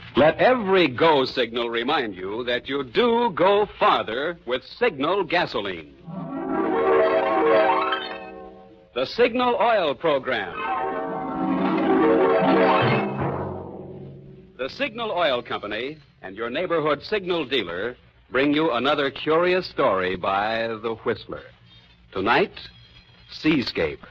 Let every go signal remind you that you do go farther with Signal gasoline. The Signal Oil Program. The Signal Oil Company and your neighborhood Signal dealer bring you another curious story by The Whistler. Tonight, Seascape.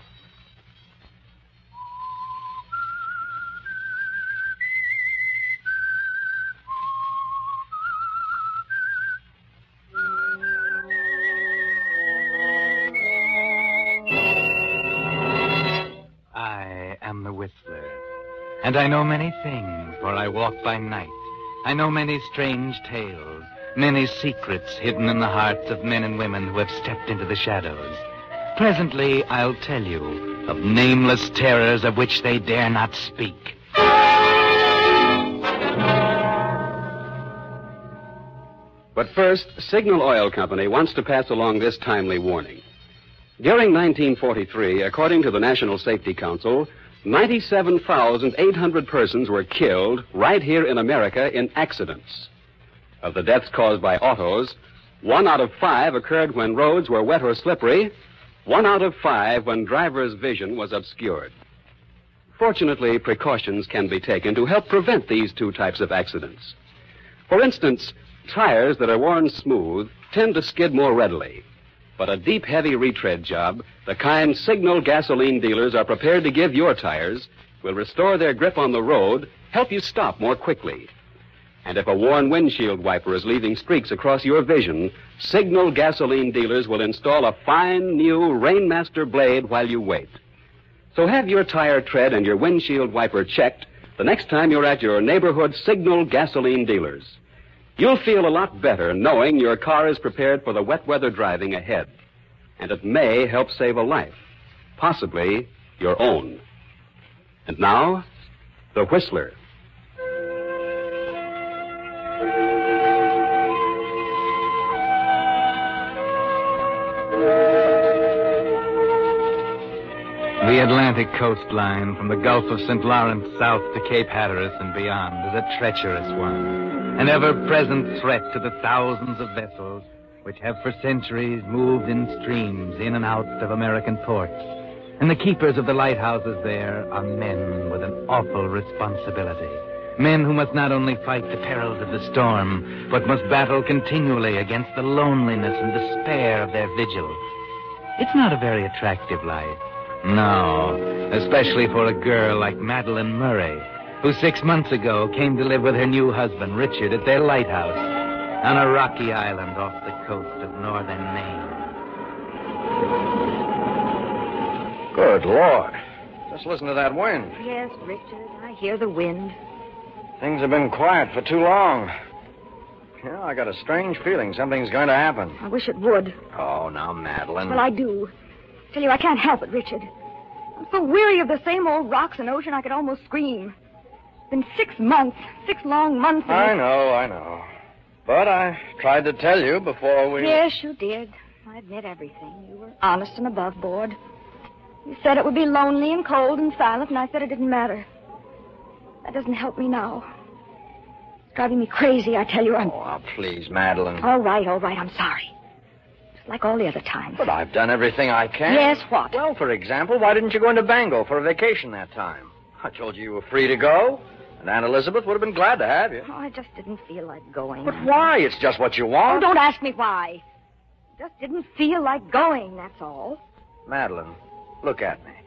I am the Whistler, and I know many things, for I walk by night. I know many strange tales, many secrets hidden in the hearts of men and women who have stepped into the shadows. Presently, I'll tell you of nameless terrors of which they dare not speak. But first, Signal Oil Company wants to pass along this timely warning. During 1943, according to the National Safety Council, 97,800 persons were killed right here in America in accidents. Of the deaths caused by autos, 1 out of 5 occurred when roads were wet or slippery, 1 out of 5 when drivers' vision was obscured. Fortunately, precautions can be taken to help prevent these two types of accidents. For instance, tires that are worn smooth tend to skid more readily. But a deep, heavy retread job, the kind Signal gasoline dealers are prepared to give your tires, will restore their grip on the road, help you stop more quickly. And if a worn windshield wiper is leaving streaks across your vision, Signal gasoline dealers will install a fine new Rainmaster blade while you wait. So have your tire tread and your windshield wiper checked the next time you're at your neighborhood Signal gasoline dealers. You'll feel a lot better knowing your car is prepared for the wet weather driving ahead. And it may help save a life, possibly your own. And now, The Whistler. The Atlantic coastline from the Gulf of St. Lawrence south to Cape Hatteras and beyond is a treacherous one, an ever-present threat to the thousands of vessels which have for centuries moved in streams in and out of American ports. And the keepers of the lighthouses there are men with an awful responsibility. Men who must not only fight the perils of the storm, but must battle continually against the loneliness and despair of their vigil. It's not a very attractive life. No, especially for a girl like Madeline Murray, who 6 months ago came to live with her new husband, Richard, at their lighthouse on a rocky island off the coast of northern Maine. Good Lord. Just listen to that wind. Yes, Richard, I hear the wind. Things have been quiet for too long. You know, I got a strange feeling something's going to happen. I wish it would. Oh, now, Madeline. Well, I do. Tell you, I can't help it, Richard. I'm so weary of the same old rocks and ocean I could almost scream. It's been 6 months, 6 long months. I know. But I tried to tell you before we... Yes, you did. I admit everything. You were honest and above board. You said it would be lonely and cold and silent, and I said it didn't matter. That doesn't help me now. It's driving me crazy, I tell you. Oh, now, please, Madeline. All right, I'm sorry. Just like all the other times. But I've done everything I can. Yes, what? Well, for example, why didn't you go into Bengal for a vacation that time? I told you were free to go, and Aunt Elizabeth would have been glad to have you. Oh, I just didn't feel like going. But why? It's just what you want. Oh, don't ask me why. Just didn't feel like going, that's all. Madeline, look at me.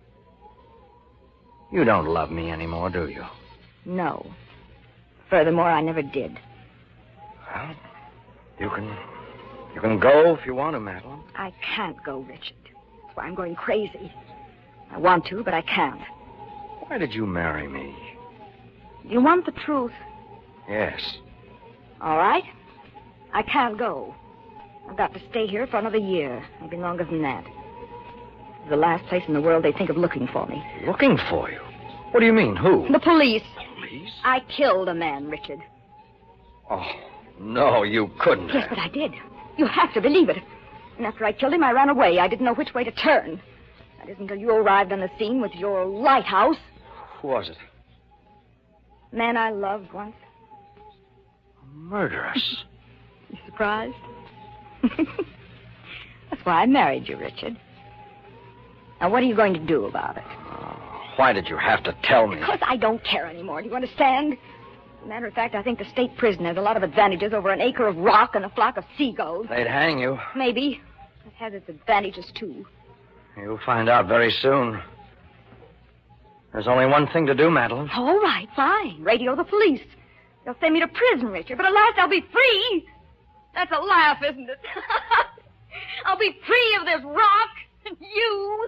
You don't love me anymore, do you? No. Furthermore, I never did. Well, you can go if you want to, Madeline. I can't go, Richard. That's why I'm going crazy. I want to, but I can't. Why did you marry me? You want the truth? Yes. All right. I can't go. I've got to stay here for another year, maybe longer than that. It's the last place in the world they think of looking for me. Looking for you? What do you mean? Who? The police. Police? I killed a man, Richard. Oh, no, you couldn't Yes, have. but I did. You have to believe it. And after I killed him, I ran away. I didn't know which way to turn. That isn't until you arrived on the scene with your lighthouse. Who was it? A man I loved once. Murderess? You surprised? That's why I married you, Richard. Now, what are you going to do about it? Why did you have to tell me? Because I don't care anymore. Do you understand? As a matter of fact, I think the state prison has a lot of advantages over an acre of rock and a flock of seagulls. They'd hang you. Maybe. It has its advantages, too. You'll find out very soon. There's only one thing to do, Madeline. All right, fine. Radio the police. They'll send me to prison, Richard, but at last I'll be free. That's a laugh, isn't it? I'll be free of this rock and you.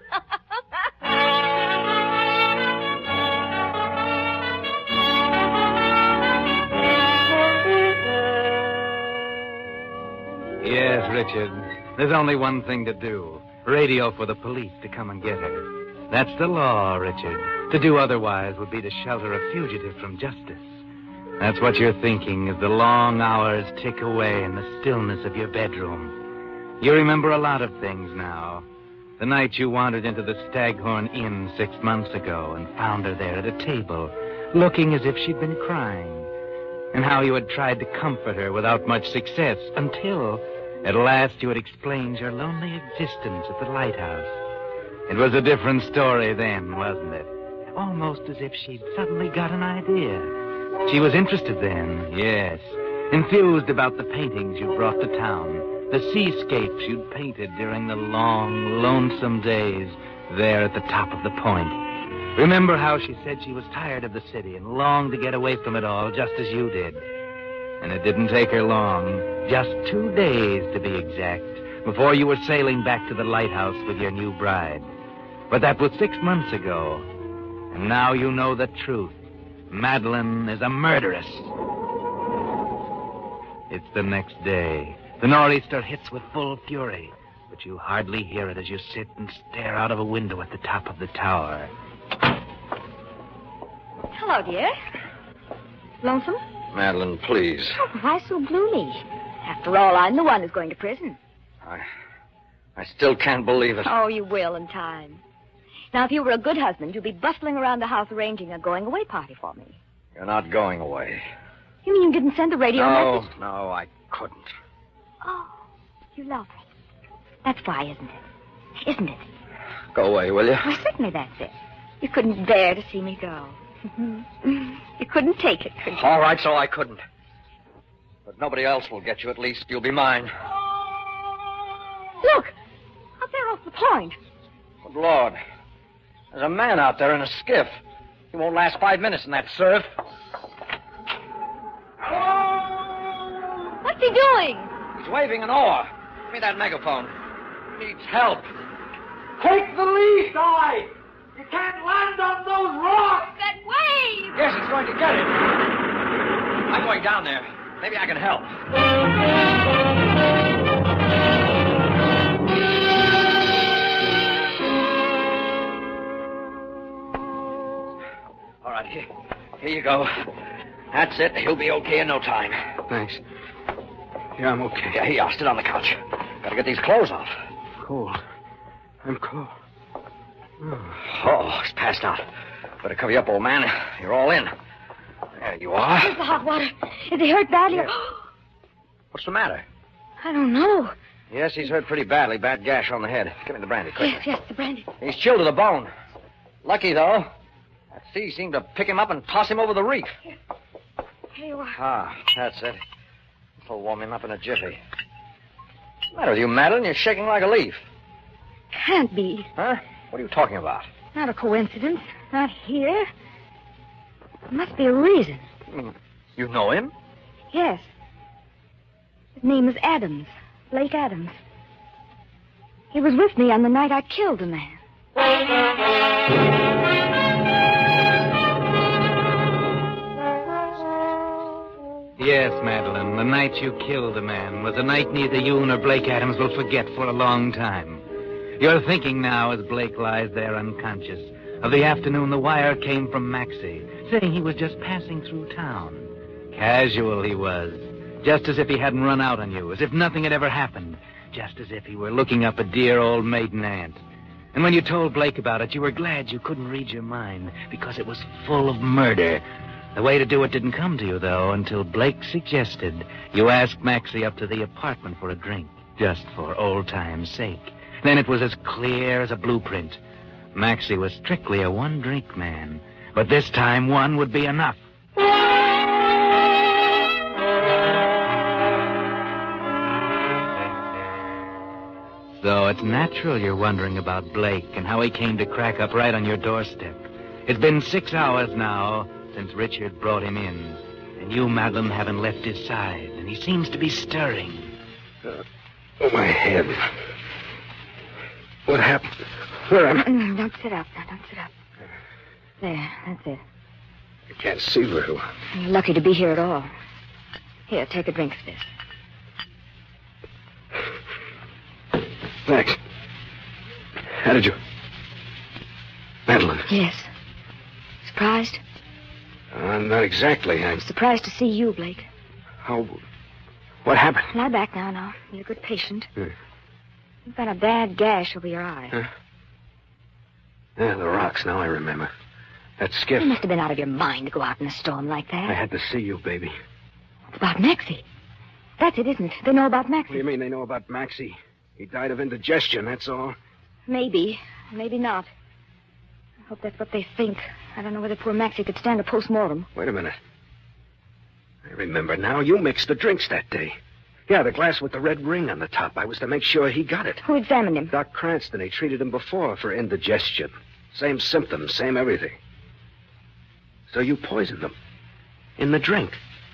Yes, Richard. There's only one thing to do. Radio for the police to come and get her. That's the law, Richard. To do otherwise would be to shelter a fugitive from justice. That's what you're thinking as the long hours tick away in the stillness of your bedroom. You remember a lot of things now. The night you wandered into the Staghorn Inn 6 months ago and found her there at a table, looking as if she'd been crying. And how you had tried to comfort her without much success until, at last, you had explained your lonely existence at the lighthouse. It was a different story then, wasn't it? Almost as if she'd suddenly got an idea. She was interested then, yes. Enthused about the paintings you brought to town. The seascapes you'd painted during the long, lonesome days there at the top of the point. Remember how she said she was tired of the city and longed to get away from it all, just as you did. And it didn't take her long, just 2 days to be exact, before you were sailing back to the lighthouse with your new bride. But that was 6 months ago. And now you know the truth. Madeline is a murderess. It's the next day. The nor'easter hits with full fury, but you hardly hear it as you sit and stare out of a window at the top of the tower. Hello, dear. Lonesome? Madeline, please. Oh, why so gloomy? After all, I'm the one who's going to prison. I still can't believe it. Oh, you will in time. Now, if you were a good husband, you'd be bustling around the house arranging a going-away party for me. You're not going away. You mean you didn't send the radio message? No, I couldn't. Oh, you love me. That's why, isn't it? Isn't it? Go away, will you? Well, certainly that's it. You couldn't bear to see me go. You couldn't take it, could you? All right, so I couldn't. But nobody else will get you. At least you'll be mine. Look! Up there off the point. Good Lord. There's a man out there in a skiff. He won't last 5 minutes in that surf. What's he doing? He's waving an oar. Give me that megaphone. Needs help. Take the lead, Di! You can't land on those rocks! That wave! Yes, he's going to get it. I'm going down there. Maybe I can help. All right, here you go. That's it. He'll be okay in no time. Thanks. Yeah, I'm okay. Yeah, here you are. Sit on the couch. Gotta get these clothes off. Cold. I'm cold. Oh, he's passed out. Better cover you up, old man. You're all in. There you are. Where's the hot water? Is he hurt badly? Yeah. What's the matter? I don't know. Yes, he's hurt pretty badly. Bad gash on the head. Give me the brandy, quickly. Yes, the brandy. He's chilled to the bone. Lucky, though. That sea seemed to pick him up and toss him over the reef. Here you are. Ah, that's it. This'll warm him up in a jiffy. What's the matter with you, Madeline? You're shaking like a leaf. Can't be. Huh? What are you talking about? Not a coincidence. Not here. There must be a reason. You know him? Yes. His name is Adams. Blake Adams. He was with me on the night I killed the man. Yes, Madeline, the night you killed the man was a night neither you nor Blake Adams will forget for a long time. You're thinking now, as Blake lies there unconscious, of the afternoon the wire came from Maxie, saying he was just passing through town. Casual he was, just as if he hadn't run out on you, as if nothing had ever happened, just as if he were looking up a dear old maiden aunt. And when you told Blake about it, you were glad you couldn't read your mind, because it was full of murder. The way to do it didn't come to you, though, until Blake suggested you ask Maxie up to the apartment for a drink, just for old time's sake. Then it was as clear as a blueprint. Maxie was strictly a one-drink man, but this time one would be enough. So it's natural you're wondering about Blake and how he came to crack up right on your doorstep. It's been 6 hours now since Richard brought him in, and you, Madeline, haven't left his side, and he seems to be stirring. Oh, my head. What happened? Where am I? Don't sit up now. Don't sit up. There, that's it. I can't see very well. You're lucky to be here at all. Here, take a drink of this. Max. How did you... Madeline. Yes. Surprised? Not exactly. I'm Surprised to see you, Blake. How... What happened? Lie back now. You're a good patient. You've got a bad gash over your eye. Huh? Yeah, the rocks. Now I remember. That skiff. You must have been out of your mind to go out in a storm like that. I had to see you, baby. It's about Maxie. That's it, isn't it? They know about Maxie. What do you mean they know about Maxie? He died of indigestion, that's all. Maybe. Maybe not. I hope that's what they think. I don't know whether poor Maxie could stand a post-mortem. Wait a minute. I remember now. You mixed the drinks that day. Yeah, the glass with the red ring on the top. I was to make sure he got it. Who examined him? Doc Cranston. He treated him before for indigestion. Same symptoms, same everything. So you poisoned him. In the drink.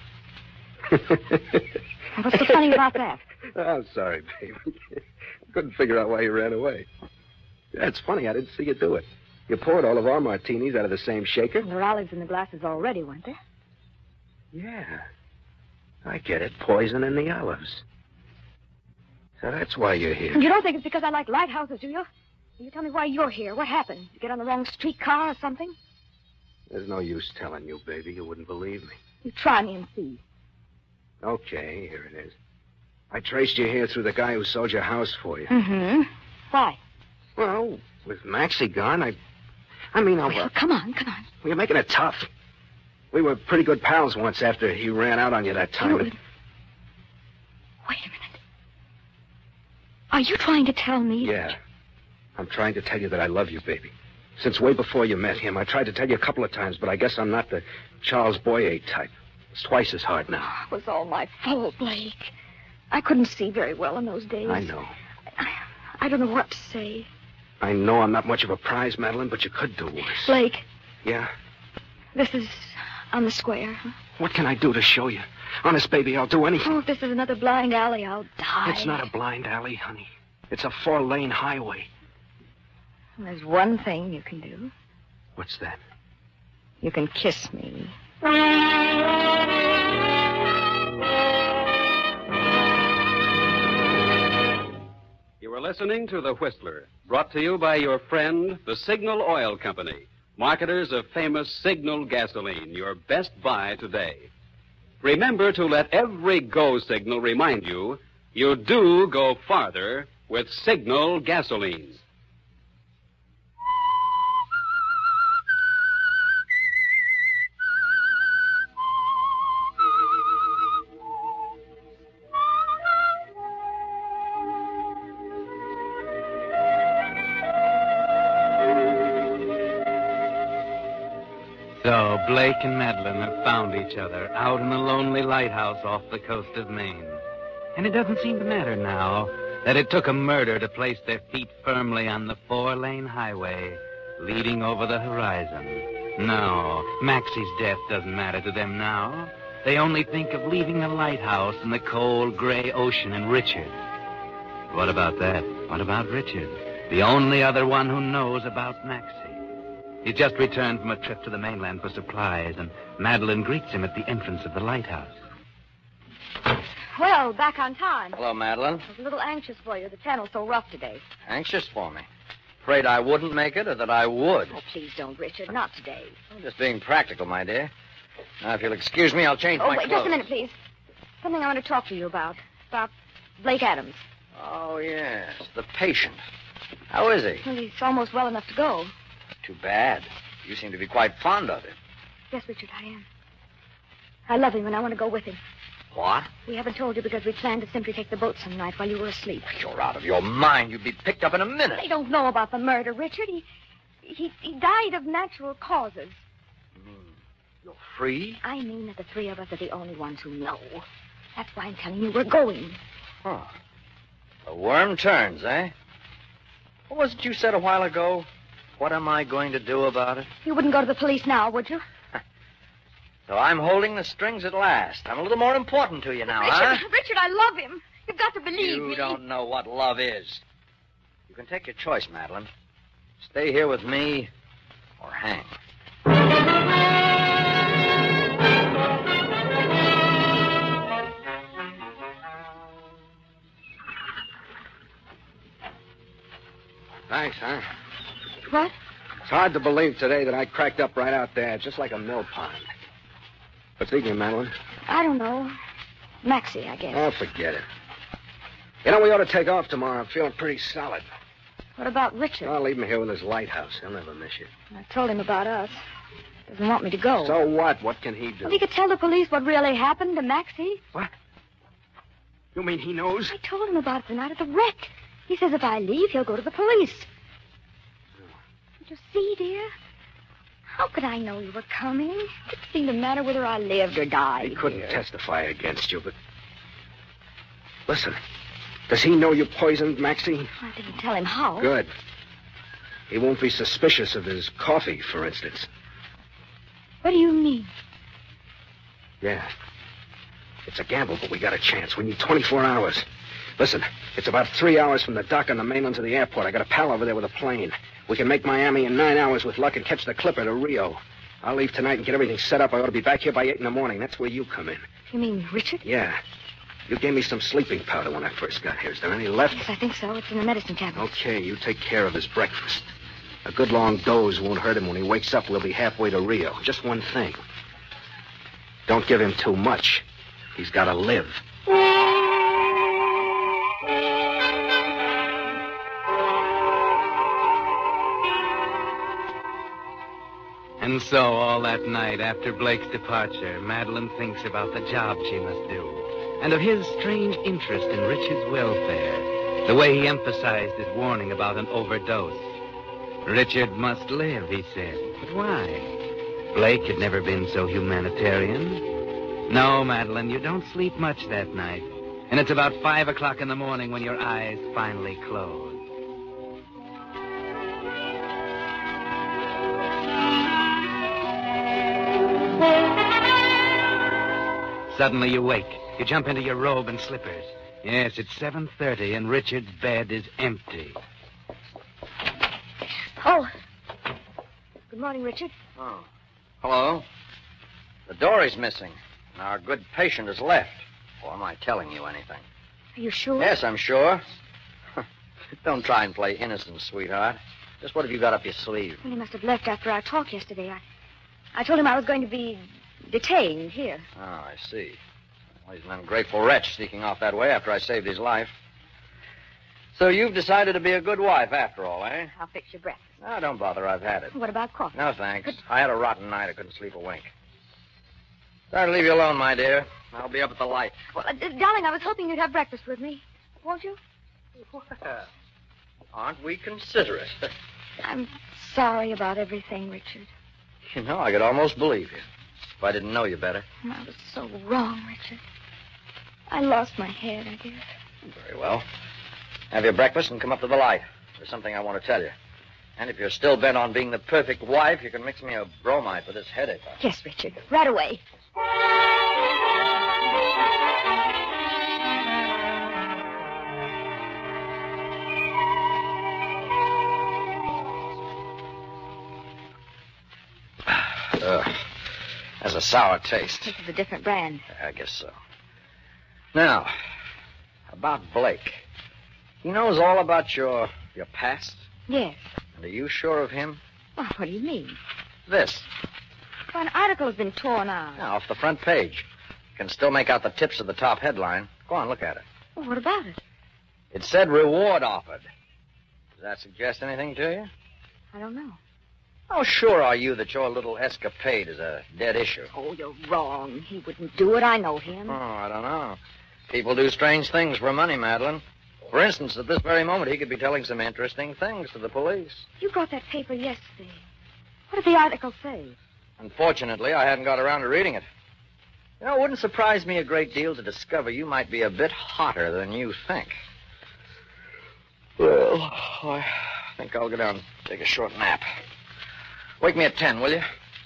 What's so funny about that? I'm sorry, baby. I couldn't figure out why you ran away. Yeah, it's funny. I didn't see you do it. You poured all of our martinis out of the same shaker. There were olives in the glasses already, weren't there? Yeah. I get it. Poison in the olives. So that's why you're here. You don't think it's because I like lighthouses, do you? Will you tell me why you're here? What happened? You get on the wrong streetcar or something? There's no use telling you, baby. You wouldn't believe me. You try me and see. Okay, here it is. I traced you here through the guy who sold your house for you. Mm-hmm. Why? Well, with Maxie gone, I mean, Well, come on. Well, you're making it tough. We were pretty good pals once after he ran out on you that time. Wait a minute. Are you trying to tell me? Yeah. I'm trying to tell you that I love you, baby. Since way before you met him, I tried to tell you a couple of times, but I guess I'm not the Charles Boyer type. It's twice as hard now. It was all my fault, Blake. I couldn't see very well in those days. I know. I don't know what to say. I know I'm not much of a prize, Madeline, but you could do worse. Blake. Yeah? This is on the square. Huh? What can I do to show you? Honest, baby, I'll do anything. Oh, if this is another blind alley, I'll die. It's not a blind alley, honey. It's a 4-lane highway. There's one thing you can do. What's that? You can kiss me. You are listening to The Whistler, brought to you by your friend, the Signal Oil Company, marketers of famous Signal gasoline, your best buy today. Remember to let every go signal remind you do go farther with Signal gasoline. So Blake and Madeline have found each other out in a lonely lighthouse off the coast of Maine. And it doesn't seem to matter now that it took a murder to place their feet firmly on the 4-lane highway leading over the horizon. No, Maxie's death doesn't matter to them now. They only think of leaving the lighthouse and the cold gray ocean and Richard. What about that? What about Richard? The only other one who knows about Maxie. He's just returned from a trip to the mainland for supplies, and Madeline greets him at the entrance of the lighthouse. Well, back on time. Hello, Madeline. I was a little anxious for you. The channel's so rough today. Anxious for me? Afraid I wouldn't make it or that I would? Oh, please don't, Richard. Not today. I'm just being practical, my dear. Now, if you'll excuse me, I'll change my wait, clothes. just a minute, please. Something I want to talk to you about. About Blake Adams. Oh, yes, the patient. How is he? Well, he's almost well enough to go. Too bad. You seem to be quite fond of him. Yes, Richard, I am. I love him and I want to go with him. What? We haven't told you because we planned to simply take the boat some night while you were asleep. You're out of your mind. You'd be picked up in a minute. They don't know about the murder, Richard. He died of natural causes. You mean you're free? I mean that the three of us are the only ones who know. That's why I'm telling you we're going. Huh. The worm turns, eh? What was it you said a while ago? What am I going to do about it? You wouldn't go to the police now, would you? So I'm holding the strings at last. I'm a little more important to you now, Richard, huh? Richard, I love him. You've got to believe me. You don't know what love is. You can take your choice, Madeline. Stay here with me or hang. Thanks, huh? What? It's hard to believe today that I cracked up right out there, just like a mill pond. What's eating you, Madeline? I don't know. Maxie, I guess. Oh, forget it. You know, we ought to take off tomorrow. I'm feeling pretty solid. What about Richard? I'll leave him here with his lighthouse. He'll never miss you. I told him about us. Doesn't want me to go. So what? What can he do? Well, he could tell the police what really happened to Maxie. What? You mean he knows? I told him about it the night of the wreck. He says if I leave, he'll go to the police. Did you see, dear? How could I know you were coming? It didn't seem to matter whether I lived or died. He couldn't dear. testify against you, but... Listen, does he know you poisoned Maxie? I didn't tell him how. Good. He won't be suspicious of his coffee, for instance. What do you mean? Yeah. It's a gamble, but we got a chance. We need 24 hours. Listen, it's about 3 hours from the dock on the mainland to the airport. I got a pal over there with a plane. We can make Miami in 9 hours with luck and catch the Clipper to Rio. I'll leave tonight and get everything set up. I ought to be back here by 8 in the morning. That's where you come in. You mean Richard? Yeah. You gave me some sleeping powder when I first got here. Is there any left? Yes, I think so. It's in the medicine cabinet. Okay, you take care of his breakfast. A good long doze won't hurt him. When he wakes up, we'll be halfway to Rio. Just one thing. Don't give him too much. He's got to live. And so, all that night after Blake's departure, Madeline thinks about the job she must do, and of his strange interest in Richard's welfare, the way he emphasized his warning about an overdose. Richard must live, he said. But why? Blake had never been so humanitarian. No, Madeline, you don't sleep much that night, and it's about 5 o'clock in the morning when your eyes finally close. Suddenly you wake. You jump into your robe and slippers. Yes, it's 7:30 and Richard's bed is empty. Oh. Good morning, Richard. Oh. Hello. The dory's missing. And our good patient has left. Or am I telling you anything? Are you sure? Yes, I'm sure. Don't try and play innocent, sweetheart. Just what have you got up your sleeve? Well, he must have left after our talk yesterday. I told him I was going to be detained here. Oh, I see. Well, he's an ungrateful wretch sneaking off that way after I saved his life. So you've decided to be a good wife after all, eh? I'll fix your breakfast. No, don't bother. I've had it. What about coffee? No, thanks. I had a rotten night. I couldn't sleep a wink. Sorry to leave you alone, my dear. I'll be up at the light. Well, darling, I was hoping you'd have breakfast with me. Won't you? Well, aren't we considerate? I'm sorry about everything, Richard. You know, I could almost believe you. If I didn't know you better. I was so wrong, Richard. I lost my head, I did. Very well. Have your breakfast and come up to the light. There's something I want to tell you. And if you're still bent on being the perfect wife, you can mix me a bromide for this headache. Yes, Richard. Right away. Has a sour taste. This is a different brand. I guess so. Now, about Blake. He knows all about your past? Yes. And are you sure of him? Well, what do you mean? This. Well, an article has been torn out. Now, off the front page. You can still make out the tips of the top headline. Go on, look at it. Well, what about it? It said reward offered. Does that suggest anything to you? I don't know. How sure are you that your little escapade is a dead issue? Oh, you're wrong. He wouldn't do it. I know him. Oh, I don't know. People do strange things for money, Madeline. For instance, at this very moment, he could be telling some interesting things to the police. You brought that paper yesterday. What did the article say? Unfortunately, I hadn't got around to reading it. You know, it wouldn't surprise me a great deal to discover you might be a bit hotter than you think. Well, I think I'll go down and take a short nap. Wake me at 10, will you?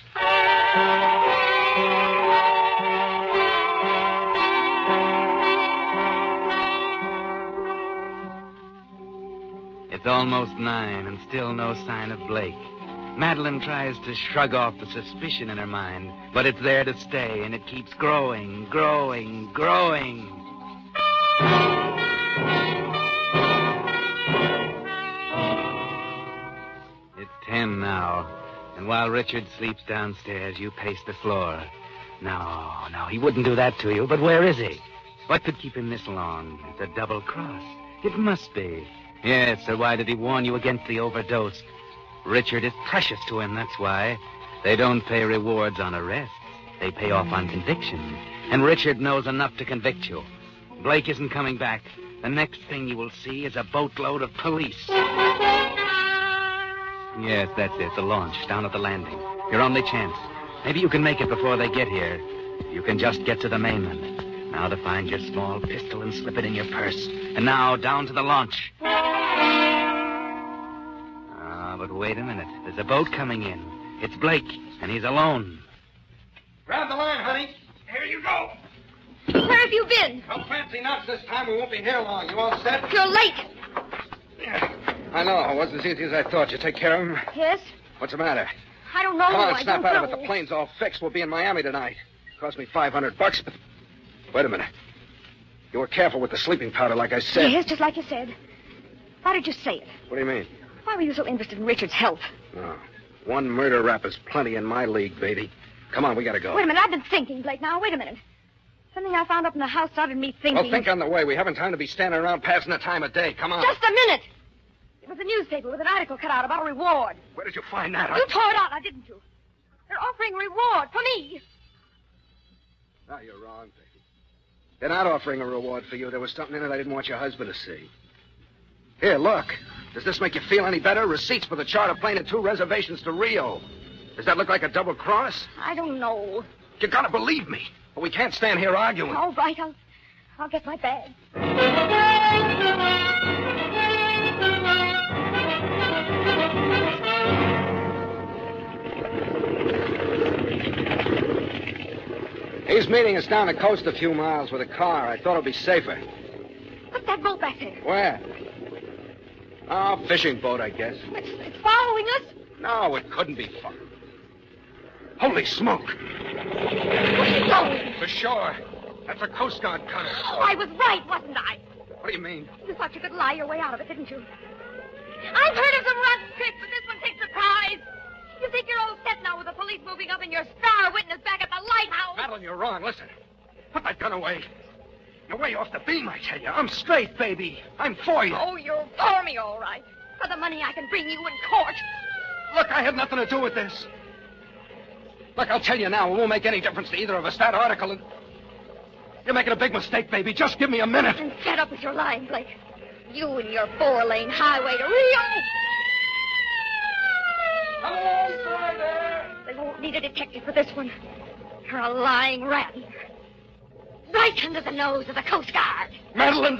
It's almost 9 and still no sign of Blake. Madeline tries to shrug off the suspicion in her mind, but it's there to stay, and it keeps growing. It's 10 now, and while Richard sleeps downstairs, you pace the floor. No, he wouldn't do that to you, but where is he? What could keep him this long? It's a double cross. It must be. Yes, so why did he warn you against the overdose? Richard is precious to him, that's why. They don't pay rewards on arrests. They pay off on conviction. And Richard knows enough to convict you. Blake isn't coming back. The next thing you will see is a boatload of police. Yes, that's it, the launch, down at the landing. Your only chance. Maybe you can make it before they get here. You can just get to the mainland. Now to find your small pistol and slip it in your purse. And now down to the launch. But wait a minute. There's a boat coming in. It's Blake, and he's alone. Grab the line, honey. Here you go. Where have you been? No fancy nuts this time. We won't be here long. You all set? You're late. Yeah. I know. It wasn't as easy as I thought. You take care of him? Yes? What's the matter? I don't know. Come on, I snap don't out know. of it. The plane's all fixed. We'll be in Miami tonight. Cost me $500, but... Wait a minute. You were careful with the sleeping powder, like I said. Yes, just like you said. Why did you say it? What do you mean? Why were you so interested in Richard's health? No. One murder rap is plenty in my league, baby. Come on, we gotta go. Wait a minute. I've been thinking, Blake. Now, wait a minute. Something I found up in the house started me thinking. Well, think on the way. We haven't time to be standing around passing the time of day. Come on. Just a minute. It was a newspaper with an article cut out about a reward. Where did you find that? You tore it out, now, didn't you? They're offering a reward for me. No, you're wrong, baby. They're not offering a reward for you. There was something in it I didn't want your husband to see. Here, look. Does this make you feel any better? Receipts for the charter plane and 2 reservations to Rio. Does that look like a double cross? I don't know. You gotta believe me. But we can't stand here arguing. All right, I'll get my bag. He's meeting us down the coast a few miles with a car. I thought it'd be safer. What's that boat back there? Where? Oh, fishing boat, I guess. It's following us? No, it couldn't be fun. Holy smoke. Where's it going? For sure. That's a Coast Guard cutter. Oh, I was right, wasn't I? What do you mean? You thought you could lie your way out of it, didn't you? I've heard of some rough tricks, but this one takes the prize. You think you're all set now with the police moving up and your star witness back at the lighthouse? Madeline, you're wrong. Listen. Put that gun away. You're way off the beam, I tell you. I'm straight, baby. I'm for you. Oh, you're for me, all right. For the money I can bring you in court. Look, I had nothing to do with this. Look, I'll tell you now. It won't make any difference to either of us. That article... You're making a big mistake, baby. Just give me a minute. And get up with your lying, Blake. You and your 4-lane highway to Rio. Hello, there. They won't need a detective for this one. You're a lying rat. Right under the nose of the Coast Guard. Madeline.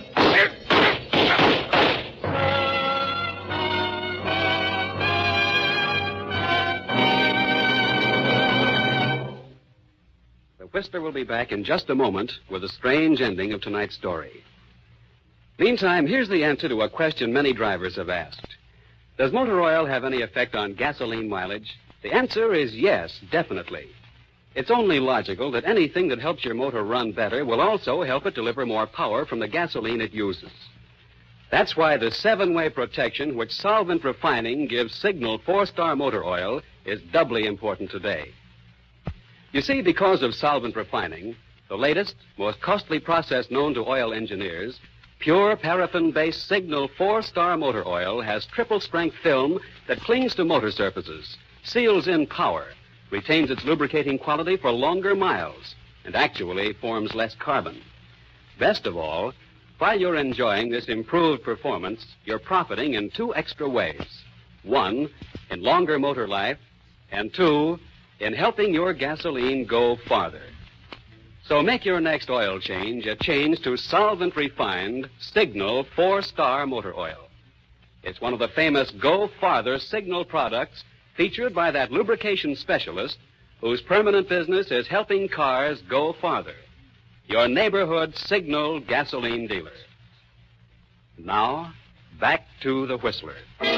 The Whistler will be back in just a moment with a strange ending of tonight's story. Meantime, here's the answer to a question many drivers have asked. Does motor oil have any effect on gasoline mileage? The answer is yes, definitely. It's only logical that anything that helps your motor run better will also help it deliver more power from the gasoline it uses. That's why the 7-way protection which Solvent Refining gives Signal 4-Star Motor Oil is doubly important today. You see, because of Solvent Refining, the latest, most costly process known to oil engineers, pure paraffin-based Signal 4-Star Motor Oil has triple-strength film that clings to motor surfaces, seals in power, retains its lubricating quality for longer miles, and actually forms less carbon. Best of all, while you're enjoying this improved performance, you're profiting in 2 extra ways. 1, in longer motor life, and 2, in helping your gasoline go farther. So make your next oil change a change to solvent-refined Signal 4-Star Motor Oil. It's one of the famous Go Farther Signal products featured by that lubrication specialist whose permanent business is helping cars go farther. Your neighborhood Signal gasoline dealer. Now, back to the Whistler.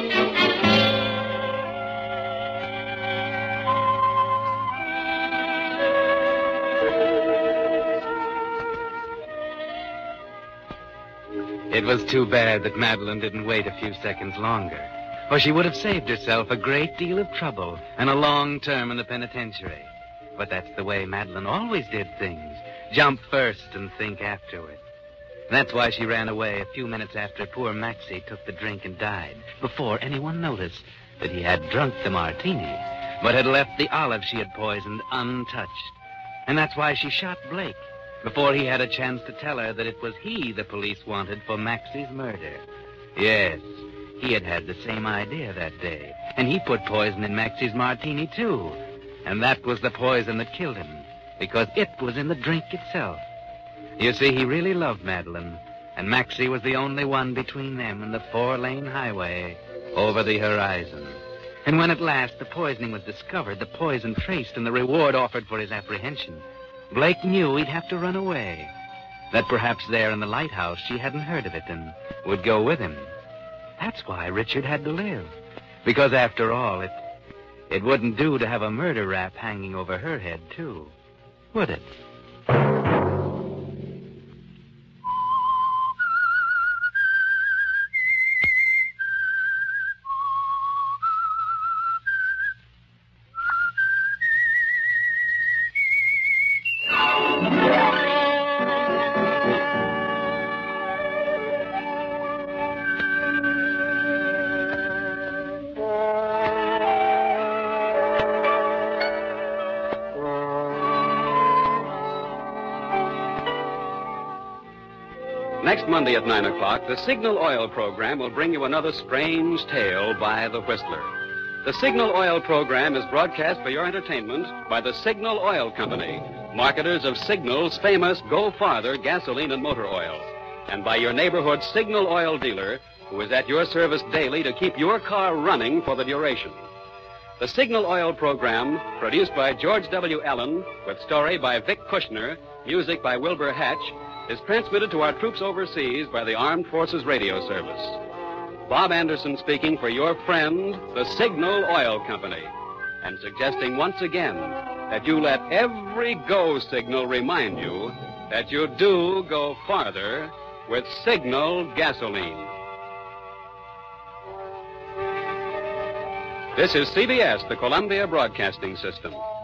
It was too bad that Madeline didn't wait a few seconds longer, or she would have saved herself a great deal of trouble and a long term in the penitentiary. But that's the way Madeline always did things. Jump first and think afterward. That's why she ran away a few minutes after poor Maxie took the drink and died, before anyone noticed that he had drunk the martini, but had left the olive she had poisoned untouched. And that's why she shot Blake, before he had a chance to tell her that it was he the police wanted for Maxie's murder. Yes, he had had the same idea that day, and he put poison in Maxie's martini, too. And that was the poison that killed him, because it was in the drink itself. You see, he really loved Madeline, and Maxie was the only one between them and the 4-lane highway over the horizon. And when at last the poisoning was discovered, the poison traced, and the reward offered for his apprehension, Blake knew he'd have to run away. That perhaps there in the lighthouse she hadn't heard of it and would go with him. That's why Richard had to live. Because after all, it wouldn't do to have a murder rap hanging over her head, too. Would it? Next Monday at 9 o'clock, the Signal Oil program will bring you another strange tale by the Whistler. The Signal Oil program is broadcast for your entertainment by the Signal Oil Company, marketers of Signal's famous Go Farther gasoline and motor oil, and by your neighborhood Signal Oil dealer, who is at your service daily to keep your car running for the duration. The Signal Oil program, produced by George W. Allen, with story by Vic Kushner, music by Wilbur Hatch, is transmitted to our troops overseas by the Armed Forces Radio Service. Bob Anderson speaking for your friend, the Signal Oil Company, and suggesting once again that you let every go signal remind you that you do go farther with Signal gasoline. This is CBS, the Columbia Broadcasting System.